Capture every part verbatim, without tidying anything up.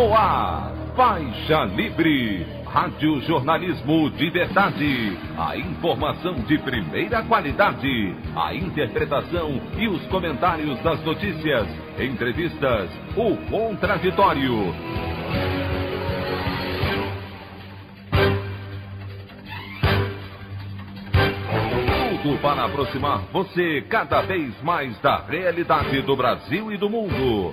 No ar, Faixa Livre, rádio jornalismo de verdade, a informação de primeira qualidade, a interpretação e os comentários das notícias, entrevistas, o contraditório. Tudo para aproximar você cada vez mais da realidade do Brasil e do mundo.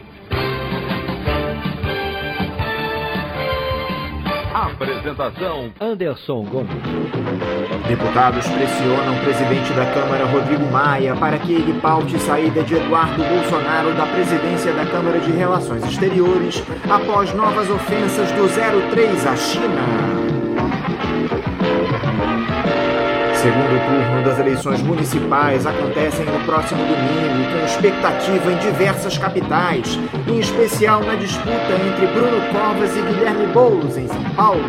Apresentação: Anderson Gomes. Deputados pressionam o presidente da Câmara, Rodrigo Maia, para que ele paute saída de Eduardo Bolsonaro da presidência da Câmara de Relações Exteriores após novas ofensas do zero três à China. Segundo turno das eleições municipais acontecem no próximo domingo, com expectativa em diversas capitais, em especial na disputa entre Bruno Covas e Guilherme Boulos, em São Paulo.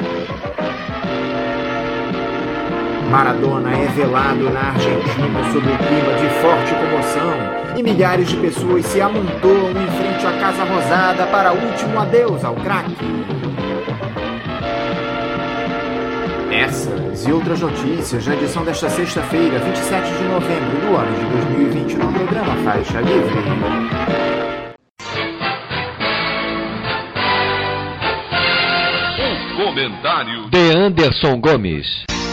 Maradona é velado na Argentina sob o clima de forte comoção e milhares de pessoas se amontoam em frente à Casa Rosada para último adeus ao craque. Essas e outras notícias na edição desta sexta-feira, vinte e sete de novembro do ano de dois mil e vinte, no programa Faixa Livre. O comentário de Anderson Gomes.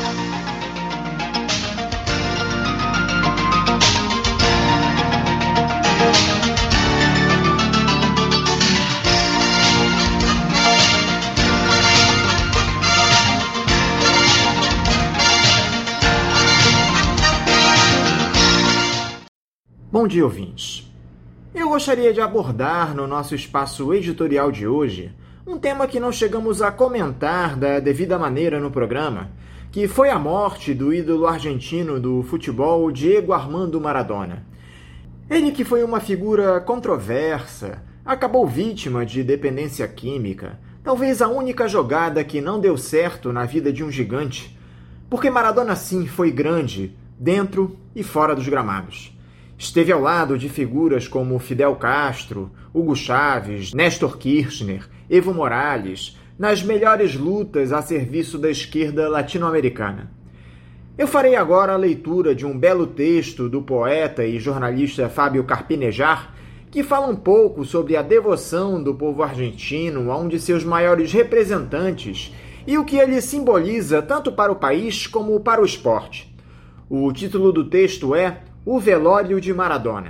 Bom dia, ouvintes. Eu gostaria de abordar no nosso espaço editorial de hoje um tema que não chegamos a comentar da devida maneira no programa, que foi a morte do ídolo argentino do futebol Diego Armando Maradona. Ele, que foi uma figura controversa, acabou vítima de dependência química, talvez a única jogada que não deu certo na vida de um gigante, porque Maradona sim foi grande, dentro e fora dos gramados. Esteve ao lado de figuras como Fidel Castro, Hugo Chávez, Néstor Kirchner, Evo Morales, nas melhores lutas a serviço da esquerda latino-americana. Eu farei agora a leitura de um belo texto do poeta e jornalista Fábio Carpinejar, que fala um pouco sobre a devoção do povo argentino a um de seus maiores representantes e o que ele simboliza tanto para o país como para o esporte. O título do texto é O Velório de Maradona.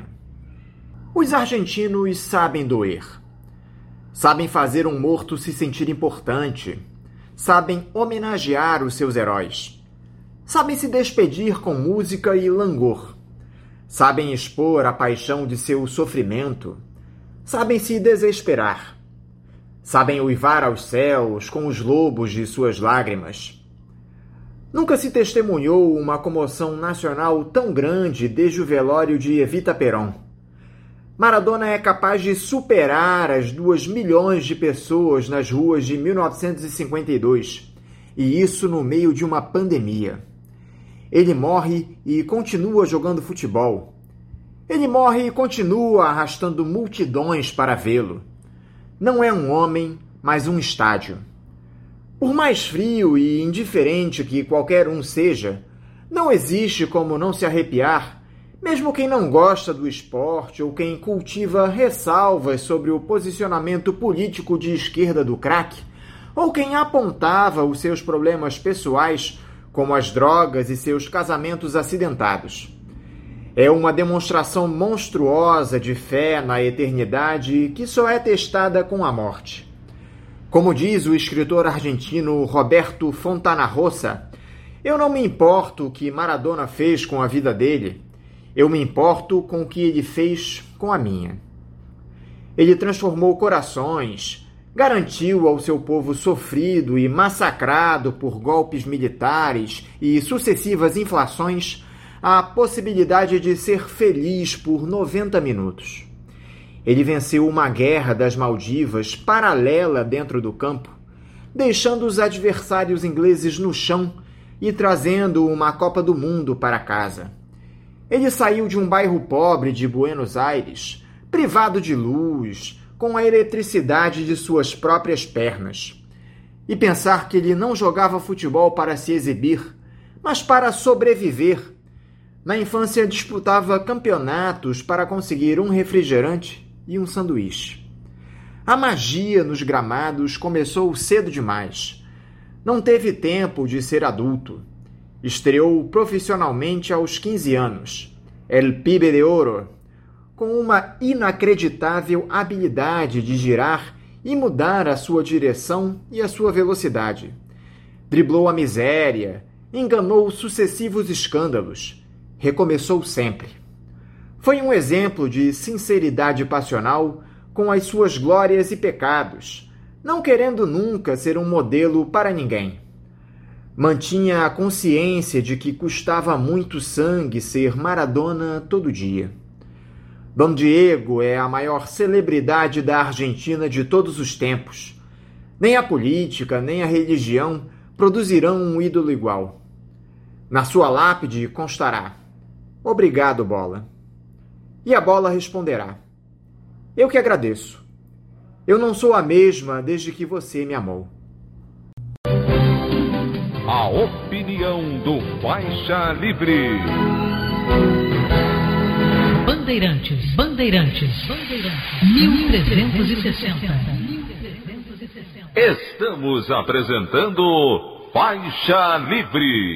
Os argentinos sabem doer. Sabem fazer um morto se sentir importante. Sabem homenagear os seus heróis. Sabem se despedir com música e langor. Sabem expor a paixão de seu sofrimento. Sabem se desesperar. Sabem uivar aos céus com os lobos de suas lágrimas. Nunca se testemunhou uma comoção nacional tão grande desde o velório de Evita Perón. Maradona é capaz de superar as duas milhões de pessoas nas ruas de mil novecentos e cinquenta e dois, e isso no meio de uma pandemia. Ele morre e continua jogando futebol. Ele morre e continua arrastando multidões para vê-lo. Não é um homem, mas um estádio. Por mais frio e indiferente que qualquer um seja, não existe como não se arrepiar, mesmo quem não gosta do esporte ou quem cultiva ressalvas sobre o posicionamento político de esquerda do craque, ou quem apontava os seus problemas pessoais, como as drogas e seus casamentos acidentados. É uma demonstração monstruosa de fé na eternidade que só é testada com a morte. Como diz o escritor argentino Roberto Fontana Rosa, eu não me importo o que Maradona fez com a vida dele, eu me importo com o que ele fez com a minha. Ele transformou corações, garantiu ao seu povo sofrido e massacrado por golpes militares e sucessivas inflações a possibilidade de ser feliz por noventa minutos. Ele venceu uma guerra das Maldivas paralela dentro do campo, deixando os adversários ingleses no chão e trazendo uma Copa do Mundo para casa. Ele saiu de um bairro pobre de Buenos Aires, privado de luz, com a eletricidade de suas próprias pernas. E pensar que ele não jogava futebol para se exibir, mas para sobreviver. Na infância disputava campeonatos para conseguir um refrigerante e um sanduíche. A magia nos gramados começou cedo demais. Não teve tempo de ser adulto. Estreou profissionalmente aos quinze anos. El Pibe de Oro, com uma inacreditável habilidade de girar e mudar a sua direção e a sua velocidade. Driblou a miséria, enganou sucessivos escândalos, recomeçou sempre. Foi um exemplo de sinceridade passional com as suas glórias e pecados, não querendo nunca ser um modelo para ninguém. Mantinha a consciência de que custava muito sangue ser Maradona todo dia. Dom Diego é a maior celebridade da Argentina de todos os tempos. Nem a política, nem a religião produzirão um ídolo igual. Na sua lápide constará: obrigado, bola. E a bola responderá: eu que agradeço. Eu não sou a mesma desde que você me amou. A opinião do Faixa Livre. Bandeirantes, Bandeirantes, Bandeirantes, mil trezentos e sessenta. Estamos apresentando Faixa Livre.